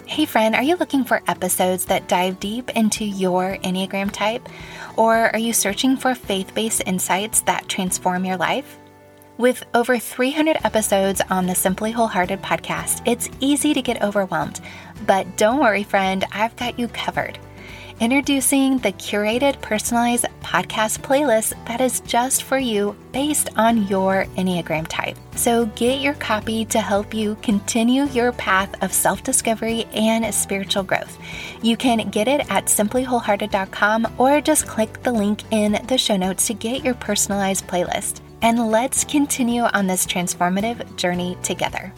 Hey friend, are you looking for episodes that dive deep into your Enneagram type? Or are you searching for faith-based insights that transform your life? With over 300 episodes on the Simply Wholehearted podcast, it's easy to get overwhelmed. But don't worry, friend, I've got you covered. Introducing the curated, personalized podcast playlist that is just for you based on your Enneagram type. So get your copy to help you continue your path of self-discovery and spiritual growth. You can get it at simplywholehearted.com or just click the link in the show notes to get your personalized playlist. And let's continue on this transformative journey together.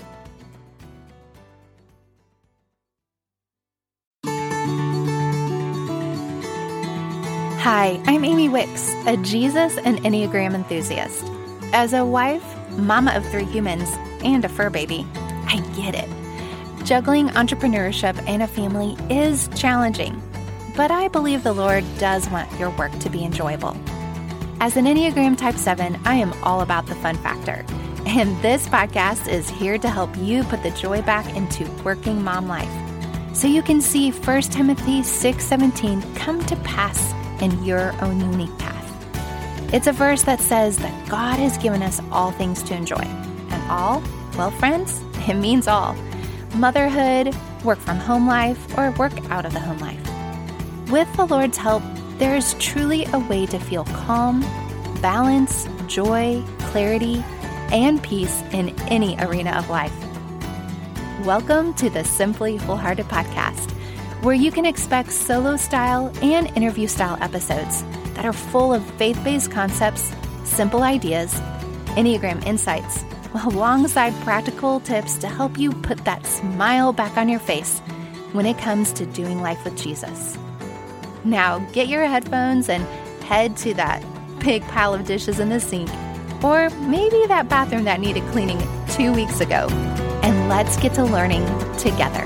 Hi, I'm Amy Wicks, a Jesus and Enneagram enthusiast. As a wife, mama of 3 humans, and a fur baby, I get it. Juggling entrepreneurship and a family is challenging, but I believe the Lord does want your work to be enjoyable. As an Enneagram Type 7, I am all about the fun factor, and this podcast is here to help you put the joy back into working mom life, so you can see 1 Timothy 6:17 come to pass in your own unique path. It's a verse that says that God has given us all things to enjoy. And all, well, friends, it means all. Motherhood, work from home life, or work out of the home life. With the Lord's help, there is truly a way to feel calm, balance, joy, clarity, and peace in any arena of life. Welcome to the Simply Wholehearted podcast, where you can expect solo-style and interview-style episodes that are full of faith-based concepts, simple ideas, Enneagram insights, alongside practical tips to help you put that smile back on your face when it comes to doing life with Jesus. Now, get your headphones and head to that big pile of dishes in the sink, or maybe that bathroom that needed cleaning 2 weeks ago, and let's get to learning together.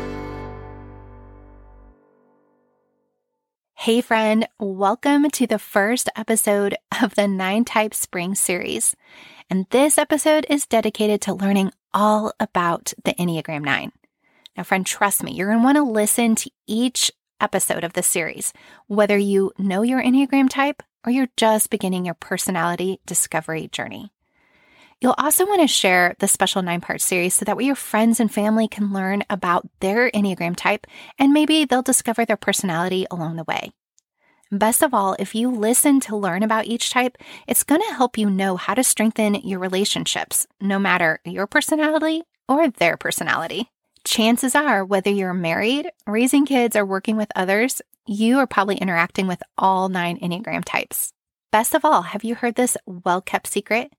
Hey friend, welcome to the first episode of the 9 Type Spring series. And this episode is dedicated to learning all about the Enneagram 9. Now friend, trust me, you're going to want to listen to each episode of this series, whether you know your Enneagram type or you're just beginning your personality discovery journey. You'll also want to share the special 9-part series so that way your friends and family can learn about their Enneagram type and maybe they'll discover their personality along the way. Best of all, if you listen to learn about each type, it's going to help you know how to strengthen your relationships, no matter your personality or their personality. Chances are, whether you're married, raising kids, or working with others, you are probably interacting with all 9 Enneagram types. Best of all, have you heard this well-kept secret?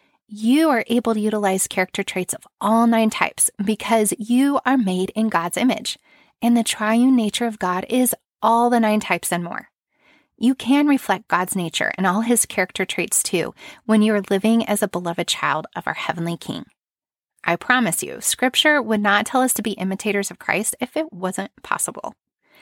You are able to utilize character traits of all 9 types because you are made in God's image, and the triune nature of God is all the 9 types and more. You can reflect God's nature and all his character traits too when you are living as a beloved child of our heavenly King. I promise you, Scripture would not tell us to be imitators of Christ if it wasn't possible.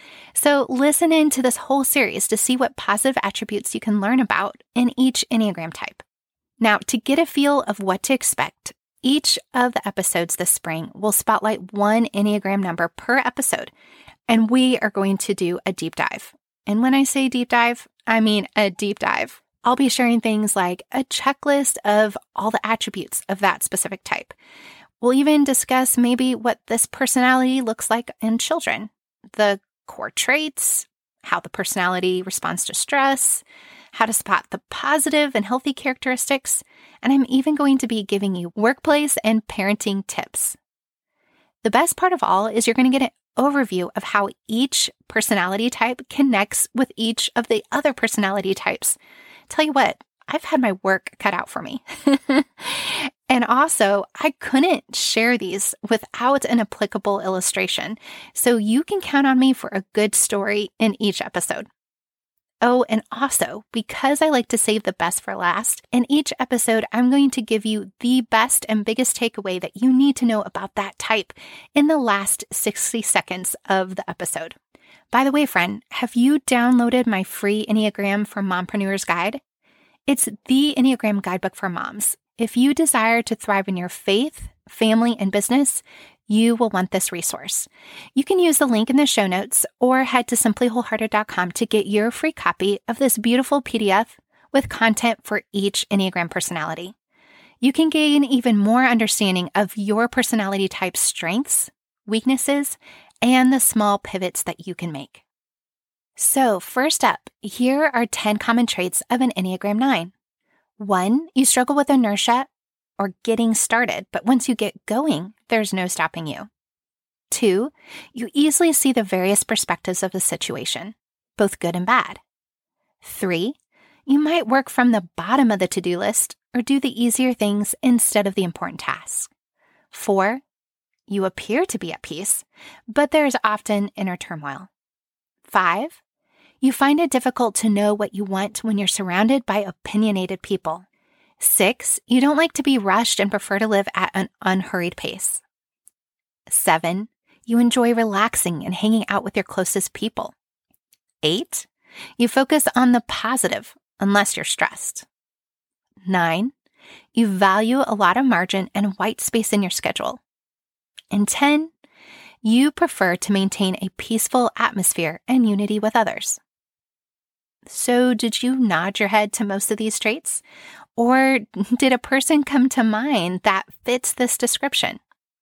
So listen in to this whole series to see what positive attributes you can learn about in each Enneagram type. Now, to get a feel of what to expect, each of the episodes this spring will spotlight one Enneagram number per episode, and we are going to do a deep dive. And when I say deep dive, I mean a deep dive. I'll be sharing things like a checklist of all the attributes of that specific type. We'll even discuss maybe what this personality looks like in children, the core traits, how the personality responds to stress, how to spot the positive and healthy characteristics, and I'm even going to be giving you workplace and parenting tips. The best part of all is you're going to get an overview of how each personality type connects with each of the other personality types. Tell you what, I've had my work cut out for me. And also, I couldn't share these without an applicable illustration, so you can count on me for a good story in each episode. Oh, and also, because I like to save the best for last, in each episode, I'm going to give you the best and biggest takeaway that you need to know about that type in the last 60 seconds of the episode. By the way, friend, have you downloaded my free Enneagram for Mompreneurs guide? It's the Enneagram guidebook for moms. If you desire to thrive in your faith, family, and business, you will want this resource. You can use the link in the show notes or head to simplywholehearted.com to get your free copy of this beautiful PDF with content for each Enneagram personality. You can gain even more understanding of your personality type's strengths, weaknesses, and the small pivots that you can make. So first up, here are 10 common traits of an Enneagram 9. 1, you struggle with inertia or getting started, but once you get going, there's no stopping you. 2, you easily see the various perspectives of a situation, both good and bad. 3, you might work from the bottom of the to-do list or do the easier things instead of the important tasks. 4, you appear to be at peace, but there's often inner turmoil. 5, you find it difficult to know what you want when you're surrounded by opinionated people. 6, you don't like to be rushed and prefer to live at an unhurried pace. 7, you enjoy relaxing and hanging out with your closest people. 8, you focus on the positive unless you're stressed. 9, you value a lot of margin and white space in your schedule. And 10, you prefer to maintain a peaceful atmosphere and unity with others. So did you nod your head to most of these traits? Or did a person come to mind that fits this description?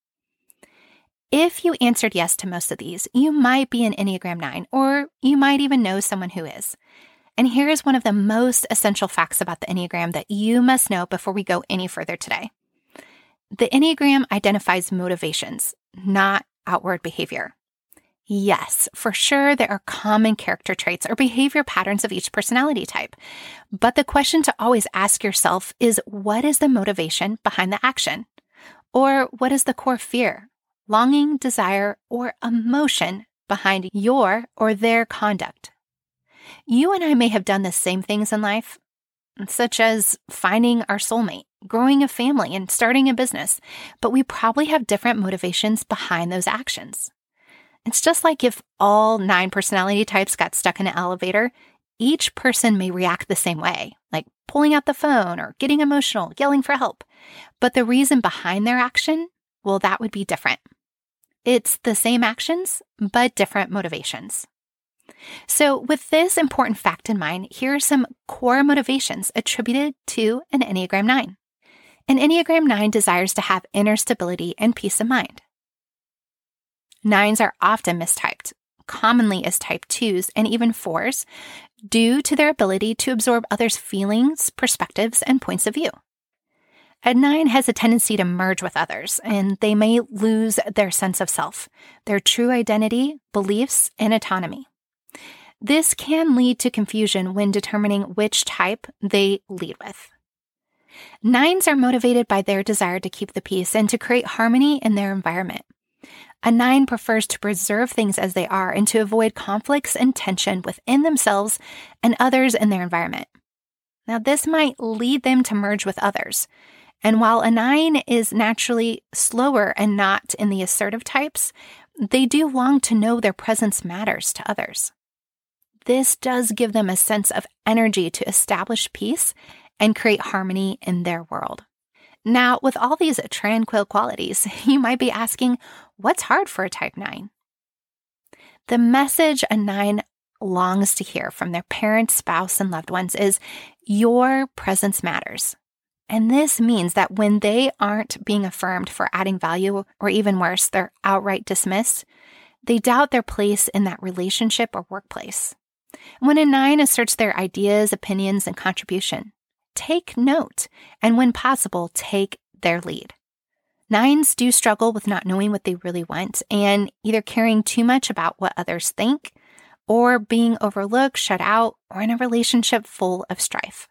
If you answered yes to most of these, you might be an Enneagram 9, or you might even know someone who is. And here is one of the most essential facts about the Enneagram that you must know before we go any further today. The Enneagram identifies motivations, not outward behavior. Yes, for sure, there are common character traits or behavior patterns of each personality type. But the question to always ask yourself is, what is the motivation behind the action? Or what is the core fear, longing, desire, or emotion behind your or their conduct? You and I may have done the same things in life, such as finding our soulmate, growing a family, and starting a business, but we probably have different motivations behind those actions. It's just like if all 9 personality types got stuck in an elevator, each person may react the same way, like pulling out the phone or getting emotional, yelling for help. But the reason behind their action, well, that would be different. It's the same actions, but different motivations. So with this important fact in mind, here are some core motivations attributed to an Enneagram 9. An Enneagram 9 desires to have inner stability and peace of mind. 9s are often mistyped, commonly as type 2s and even 4s, due to their ability to absorb others' feelings, perspectives, and points of view. A 9 has a tendency to merge with others, and they may lose their sense of self, their true identity, beliefs, and autonomy. This can lead to confusion when determining which type they lead with. 9s are motivated by their desire to keep the peace and to create harmony in their environment. A 9 prefers to preserve things as they are and to avoid conflicts and tension within themselves and others in their environment. Now, this might lead them to merge with others. And while a 9 is naturally slower and not in the assertive types, they do long to know their presence matters to others. This does give them a sense of energy to establish peace and create harmony in their world. Now, with all these tranquil qualities, you might be asking, what's hard for a type 9? The message a 9 longs to hear from their parents, spouse, and loved ones is, your presence matters. And this means that when they aren't being affirmed for adding value, or even worse, they're outright dismissed, they doubt their place in that relationship or workplace. When a 9 asserts their ideas, opinions, and contribution, take note, and when possible, take their lead. 9s do struggle with not knowing what they really want and either caring too much about what others think or being overlooked, shut out, or in a relationship full of strife.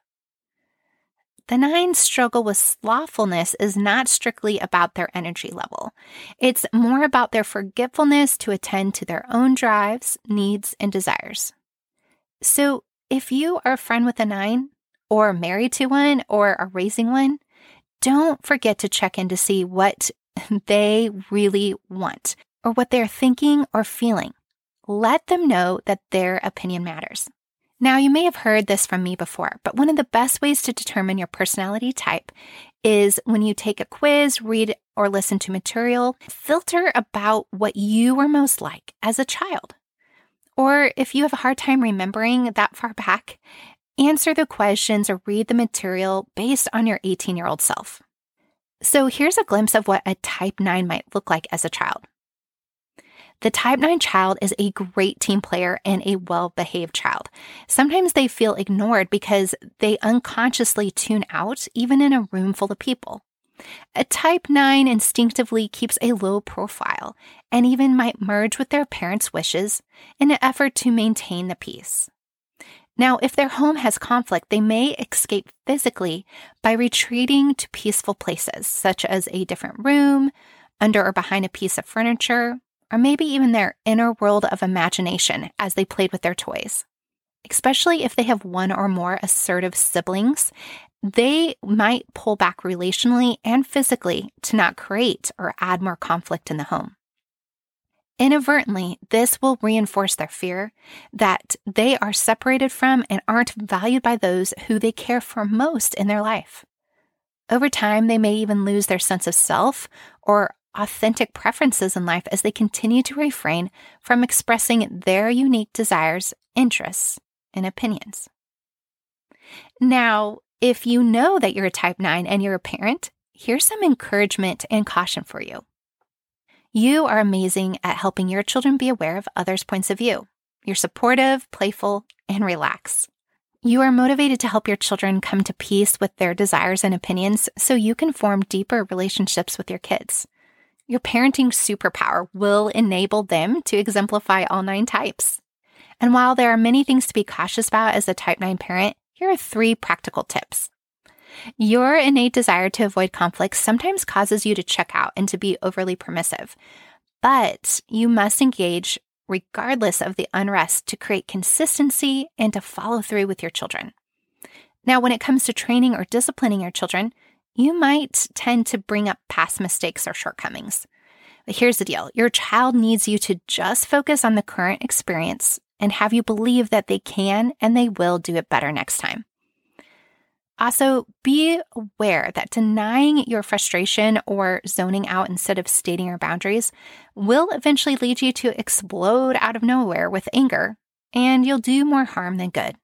The 9's struggle with slothfulness is not strictly about their energy level. It's more about their forgetfulness to attend to their own drives, needs, and desires. So if you are a friend with a 9, or married to one, or are raising one, don't forget to check in to see what they really want, or what they're thinking or feeling. Let them know that their opinion matters. Now, you may have heard this from me before, but one of the best ways to determine your personality type is when you take a quiz, read or listen to material, filter about what you were most like as a child. Or if you have a hard time remembering that far back, answer the questions or read the material based on your 18-year-old self. So here's a glimpse of what a type 9 might look like as a child. The type 9 child is a great team player and a well-behaved child. Sometimes they feel ignored because they unconsciously tune out even in a room full of people. A type 9 instinctively keeps a low profile and even might merge with their parents' wishes in an effort to maintain the peace. Now, if their home has conflict, they may escape physically by retreating to peaceful places, such as a different room, under or behind a piece of furniture, or maybe even their inner world of imagination as they played with their toys. Especially if they have one or more assertive siblings, they might pull back relationally and physically to not create or add more conflict in the home. Inadvertently, this will reinforce their fear that they are separated from and aren't valued by those who they care for most in their life. Over time, they may even lose their sense of self or authentic preferences in life as they continue to refrain from expressing their unique desires, interests, and opinions. Now, if you know that you're a type 9 and you're a parent, here's some encouragement and caution for you. You are amazing at helping your children be aware of others' points of view. You're supportive, playful, and relaxed. You are motivated to help your children come to peace with their desires and opinions so you can form deeper relationships with your kids. Your parenting superpower will enable them to exemplify all 9 types. And while there are many things to be cautious about as a type 9 parent, here are 3 practical tips. Your innate desire to avoid conflict sometimes causes you to check out and to be overly permissive, but you must engage regardless of the unrest to create consistency and to follow through with your children. Now, when it comes to training or disciplining your children, you might tend to bring up past mistakes or shortcomings. But here's the deal. Your child needs you to just focus on the current experience and have you believe that they can and they will do it better next time. Also, be aware that denying your frustration or zoning out instead of stating your boundaries will eventually lead you to explode out of nowhere with anger, and you'll do more harm than good.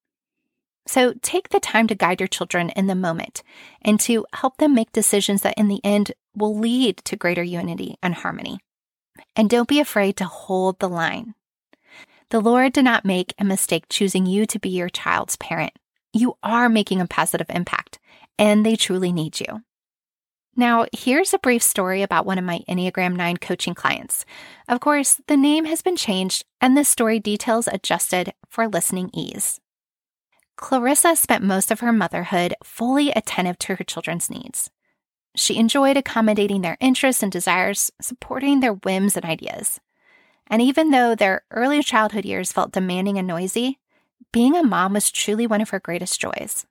So take the time to guide your children in the moment and to help them make decisions that in the end will lead to greater unity and harmony. And don't be afraid to hold the line. The Lord did not make a mistake choosing you to be your child's parent. You are making a positive impact, and they truly need you. Now, here's a brief story about one of my Enneagram 9 coaching clients. Of course, the name has been changed, and the story details adjusted for listening ease. Clarissa spent most of her motherhood fully attentive to her children's needs. She enjoyed accommodating their interests and desires, supporting their whims and ideas. And even though their early childhood years felt demanding and noisy, being a mom was truly one of her greatest joys.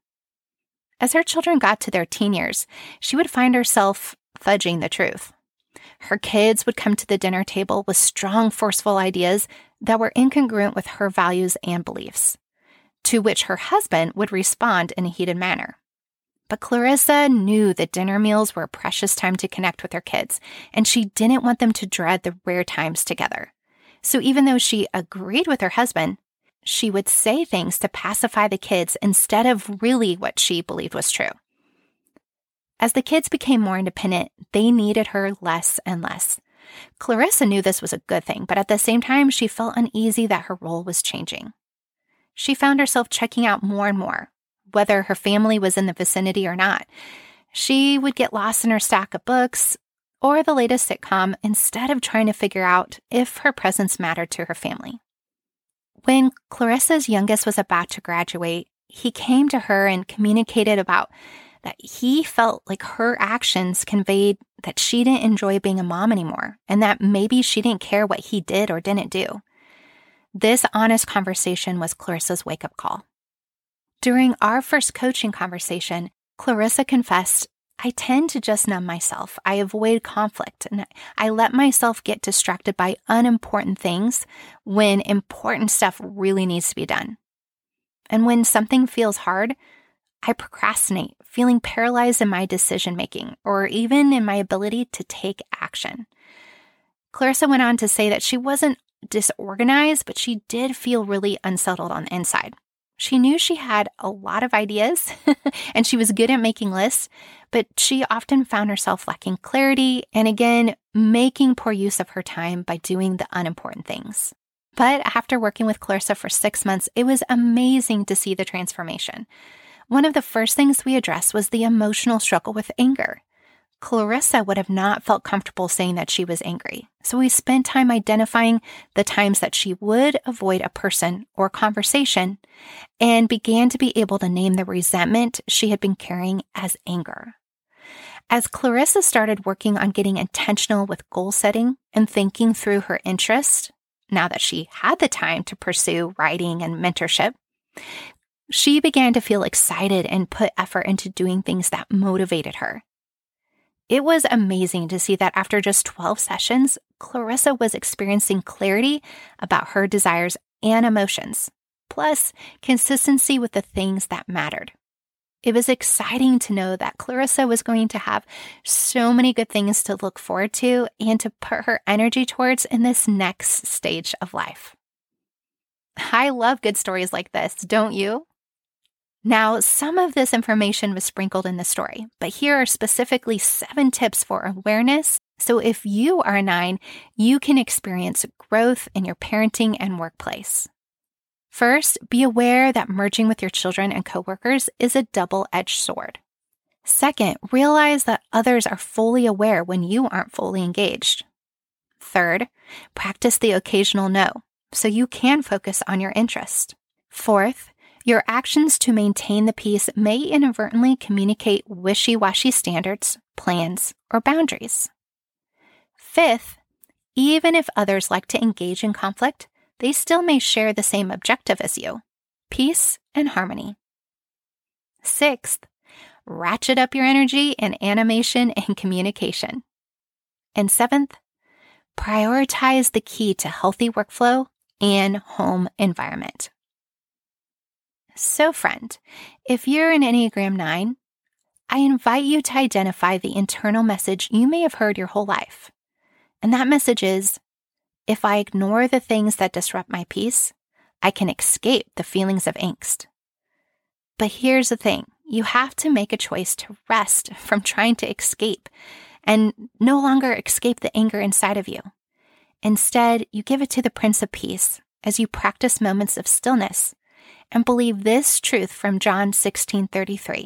As her children got to their teen years, she would find herself fudging the truth. Her kids would come to the dinner table with strong, forceful ideas that were incongruent with her values and beliefs, to which her husband would respond in a heated manner. But Clarissa knew that dinner meals were a precious time to connect with her kids, and she didn't want them to dread the rare times together. So even though she agreed with her husband, she would say things to pacify the kids instead of really what she believed was true. As the kids became more independent, they needed her less and less. Clarissa knew this was a good thing, but at the same time, she felt uneasy that her role was changing. She found herself checking out more and more, whether her family was in the vicinity or not. She would get lost in her stack of books or the latest sitcom instead of trying to figure out if her presence mattered to her family. When Clarissa's youngest was about to graduate, he came to her and communicated about that he felt like her actions conveyed that she didn't enjoy being a mom anymore and that maybe she didn't care what he did or didn't do. This honest conversation was Clarissa's wake-up call. During our first coaching conversation, Clarissa confessed, "I tend to just numb myself. I avoid conflict, and I let myself get distracted by unimportant things when important stuff really needs to be done. And when something feels hard, I procrastinate, feeling paralyzed in my decision making or even in my ability to take action. Clarissa went on to say that she wasn't disorganized, but she did feel really unsettled on the inside. She knew she had a lot of ideas and she was good at making lists, but she often found herself lacking clarity and again, making poor use of her time by doing the unimportant things. But after working with Clarissa for 6 months, it was amazing to see the transformation. One of the first things we addressed was the emotional struggle with anger. Clarissa would have not felt comfortable saying that she was angry. So we spent time identifying the times that she would avoid a person or conversation and began to be able to name the resentment she had been carrying as anger. As Clarissa started working on getting intentional with goal setting and thinking through her interests, now that she had the time to pursue writing and mentorship, she began to feel excited and put effort into doing things that motivated her. It was amazing to see that after just 12 sessions, Clarissa was experiencing clarity about her desires and emotions, plus consistency with the things that mattered. It was exciting to know that Clarissa was going to have so many good things to look forward to and to put her energy towards in this next stage of life. I love good stories like this, don't you? Now, some of this information was sprinkled in the story, but here are specifically 7 tips for awareness. So if you are a 9, you can experience growth in your parenting and workplace. First, be aware that merging with your children and coworkers is a double-edged sword. Second, realize that others are fully aware when you aren't fully engaged. Third, practice the occasional no, so you can focus on your interest. Fourth, your actions to maintain the peace may inadvertently communicate wishy-washy standards, plans, or boundaries. Fifth, even if others like to engage in conflict, they still may share the same objective as you, peace and harmony. Sixth, ratchet up your energy in animation and communication. And seventh, prioritize the key to healthy workflow and home environment. So friend, if you're an Enneagram 9, I invite you to identify the internal message you may have heard your whole life. And that message is, if I ignore the things that disrupt my peace, I can escape the feelings of angst. But here's the thing, you have to make a choice to rest from trying to escape and no longer escape the anger inside of you. Instead, you give it to the Prince of Peace as you practice moments of stillness and believe this truth from John 16:33.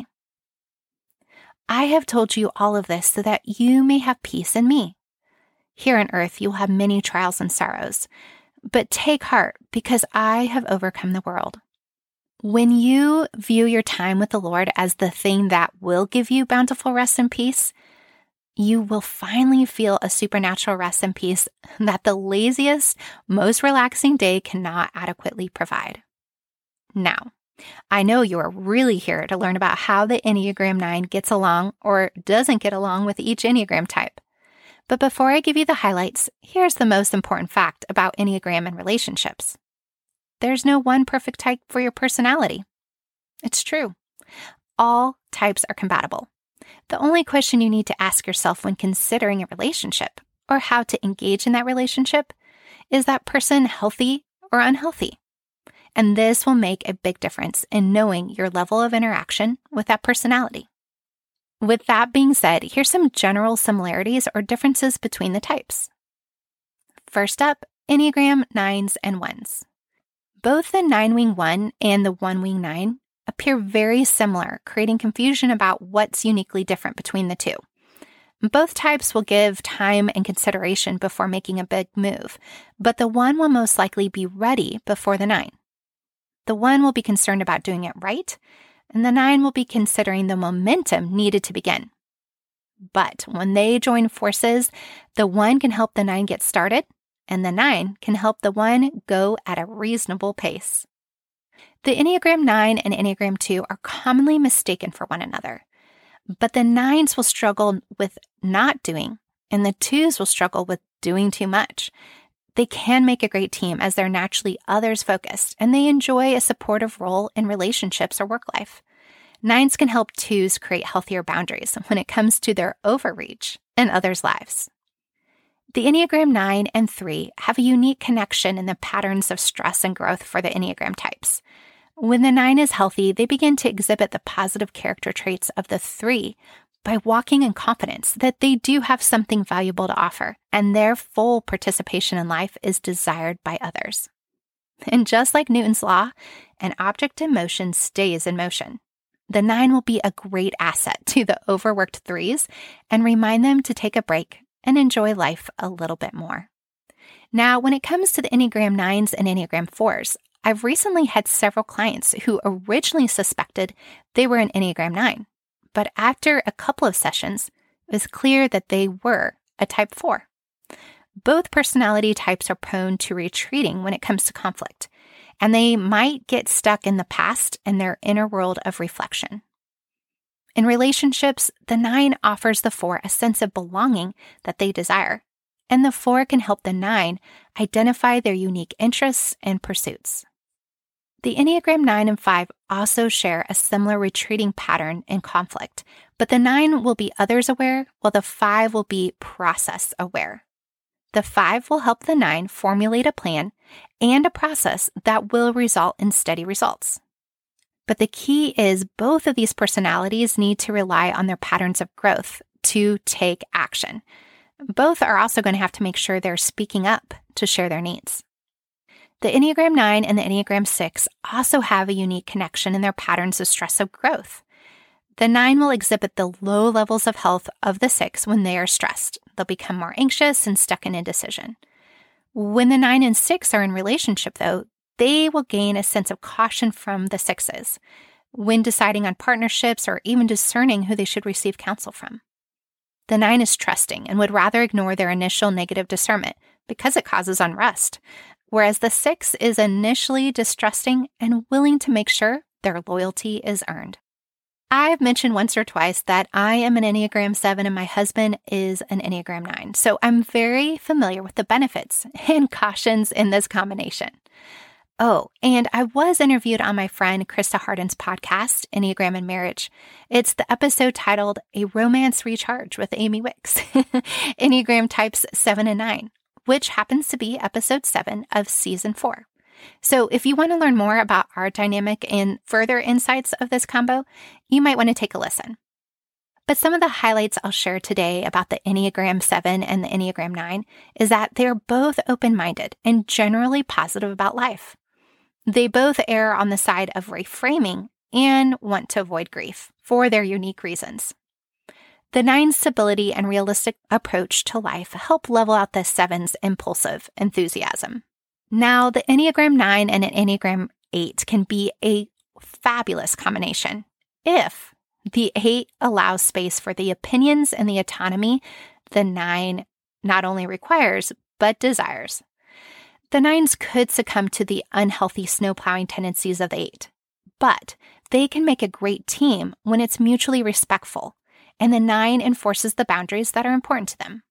I have told you all of this so that you may have peace in me. Here on earth you will have many trials and sorrows, but take heart because I have overcome the world. When you view your time with the Lord as the thing that will give you bountiful rest and peace, you will finally feel a supernatural rest and peace that the laziest, most relaxing day cannot adequately provide. Now, I know you are really here to learn about how the Enneagram 9 gets along or doesn't get along with each Enneagram type. But before I give you the highlights, here's the most important fact about Enneagram and relationships. There's no one perfect type for your personality. It's true. All types are compatible. The only question you need to ask yourself when considering a relationship or how to engage in that relationship is that person healthy or unhealthy? And this will make a big difference in knowing your level of interaction with that personality. With that being said, here's some general similarities or differences between the types. First up, Enneagram 9s and 1s. Both the 9-wing 1 and the 1-wing 9 appear very similar, creating confusion about what's uniquely different between the two. Both types will give time and consideration before making a big move, but the 1 will most likely be ready before the 9. The 1 will be concerned about doing it right, and the 9 will be considering the momentum needed to begin. But when they join forces, the 1 can help the 9 get started, and the 9 can help the 1 go at a reasonable pace. The Enneagram 9 and Enneagram 2 are commonly mistaken for one another, but the 9s will struggle with not doing, and the 2s will struggle with doing too much. They can make a great team as they're naturally others-focused, and they enjoy a supportive role in relationships or work life. Nines can help twos create healthier boundaries when it comes to their overreach in others' lives. The Enneagram 9 and 3 have a unique connection in the patterns of stress and growth for the Enneagram types. When the 9 is healthy, they begin to exhibit the positive character traits of the 3 by walking in confidence that they do have something valuable to offer, and their full participation in life is desired by others. And just like Newton's law, an object in motion stays in motion. The 9 will be a great asset to the overworked 3s and remind them to take a break and enjoy life a little bit more. Now, when it comes to the Enneagram 9s and Enneagram 4s, I've recently had several clients who originally suspected they were an Enneagram 9, but after a couple of sessions, it was clear that they were a type 4. Both personality types are prone to retreating when it comes to conflict, and they might get stuck in the past and their inner world of reflection. In relationships, the 9 offers the 4 a sense of belonging that they desire, and the 4 can help the 9 identify their unique interests and pursuits. The Enneagram 9 and 5 also share a similar retreating pattern in conflict, but the 9 will be others aware, while the 5 will be process aware. The 5 will help the 9 formulate a plan and a process that will result in steady results. But the key is both of these personalities need to rely on their patterns of growth to take action. Both are also going to have to make sure they're speaking up to share their needs. The Enneagram 9 and the Enneagram 6 also have a unique connection in their patterns of stress of growth. The 9 will exhibit the low levels of health of the 6 when they are stressed. They'll become more anxious and stuck in indecision. When the 9 and 6 are in relationship, though, they will gain a sense of caution from the 6s when deciding on partnerships or even discerning who they should receive counsel from. The 9 is trusting and would rather ignore their initial negative discernment because it causes unrest, whereas the 6 is initially distrusting and willing to make sure their loyalty is earned. I've mentioned once or twice that I am an Enneagram 7 and my husband is an Enneagram 9, so I'm very familiar with the benefits and cautions in this combination. Oh, and I was interviewed on my friend Krista Hardin's podcast, Enneagram and Marriage. It's the episode titled A Romance Recharge with Amy Wicks, Enneagram types 7 and 9, which happens to be episode 7 of season 4. So if you want to learn more about our dynamic and further insights of this combo, you might want to take a listen. But some of the highlights I'll share today about the Enneagram 7 and the Enneagram 9 is that they're both open-minded and generally positive about life. They both err on the side of reframing and want to avoid grief for their unique reasons. The 9's stability and realistic approach to life help level out the 7's impulsive enthusiasm. Now, the Enneagram 9 and an Enneagram 8 can be a fabulous combination if the 8 allows space for the opinions and the autonomy the 9 not only requires, but desires. The 9s could succumb to the unhealthy snowplowing tendencies of the 8, but they can make a great team when it's mutually respectful, and the 9 enforces the boundaries that are important to them.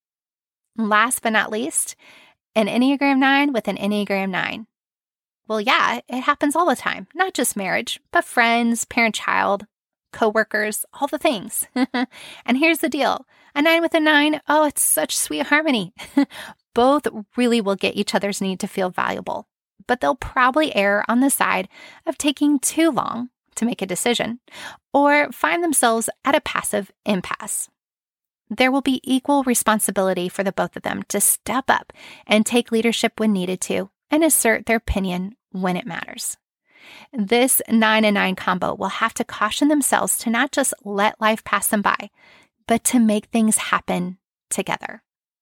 Last but not least, an Enneagram 9 with an Enneagram 9. Well, yeah, it happens all the time, not just marriage, but friends, parent-child, coworkers, all the things. And here's the deal. A 9 with a 9, oh, it's such sweet harmony. Both really will get each other's need to feel valuable, but they'll probably err on the side of taking too long to make a decision or find themselves at a passive impasse. There will be equal responsibility for the both of them to step up and take leadership when needed to and assert their opinion when it matters. This 9 and 9 combo will have to caution themselves to not just let life pass them by, but to make things happen together.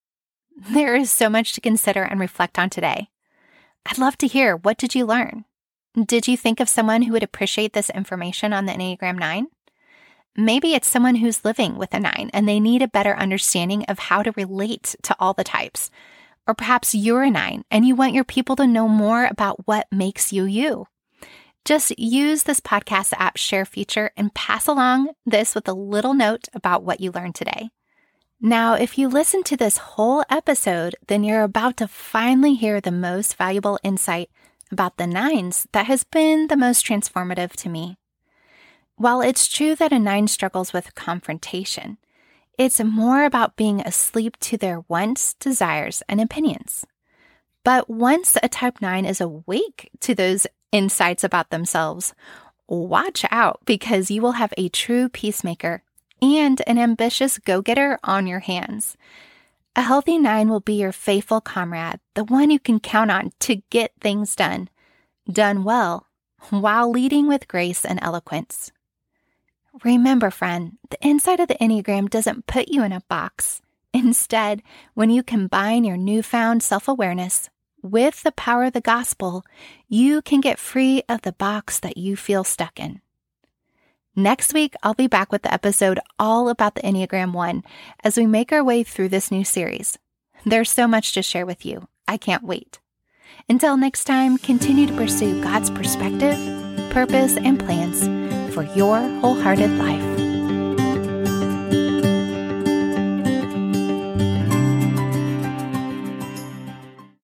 There is so much to consider and reflect on today. I'd love to hear, what did you learn? Did you think of someone who would appreciate this information on the Enneagram 9? Maybe it's someone who's living with a 9 and they need a better understanding of how to relate to all the types. Or perhaps you're a 9 and you want your people to know more about what makes you you. Just use this podcast app share feature and pass along this with a little note about what you learned today. Now, if you listen to this whole episode, then you're about to finally hear the most valuable insight about the 9s that has been the most transformative to me. While it's true that a 9 struggles with confrontation, it's more about being asleep to their wants, desires, and opinions. But once a type 9 is awake to those insights about themselves, watch out, because you will have a true peacemaker and an ambitious go-getter on your hands. A healthy 9 will be your faithful comrade, the one you can count on to get things done well, while leading with grace and eloquence. Remember, friend, the inside of the Enneagram doesn't put you in a box. Instead, when you combine your newfound self-awareness with the power of the gospel, you can get free of the box that you feel stuck in. Next week, I'll be back with the episode all about the Enneagram 1 as we make our way through this new series. There's so much to share with you. I can't wait. Until next time, continue to pursue God's perspective, purpose, and plans for your wholehearted life.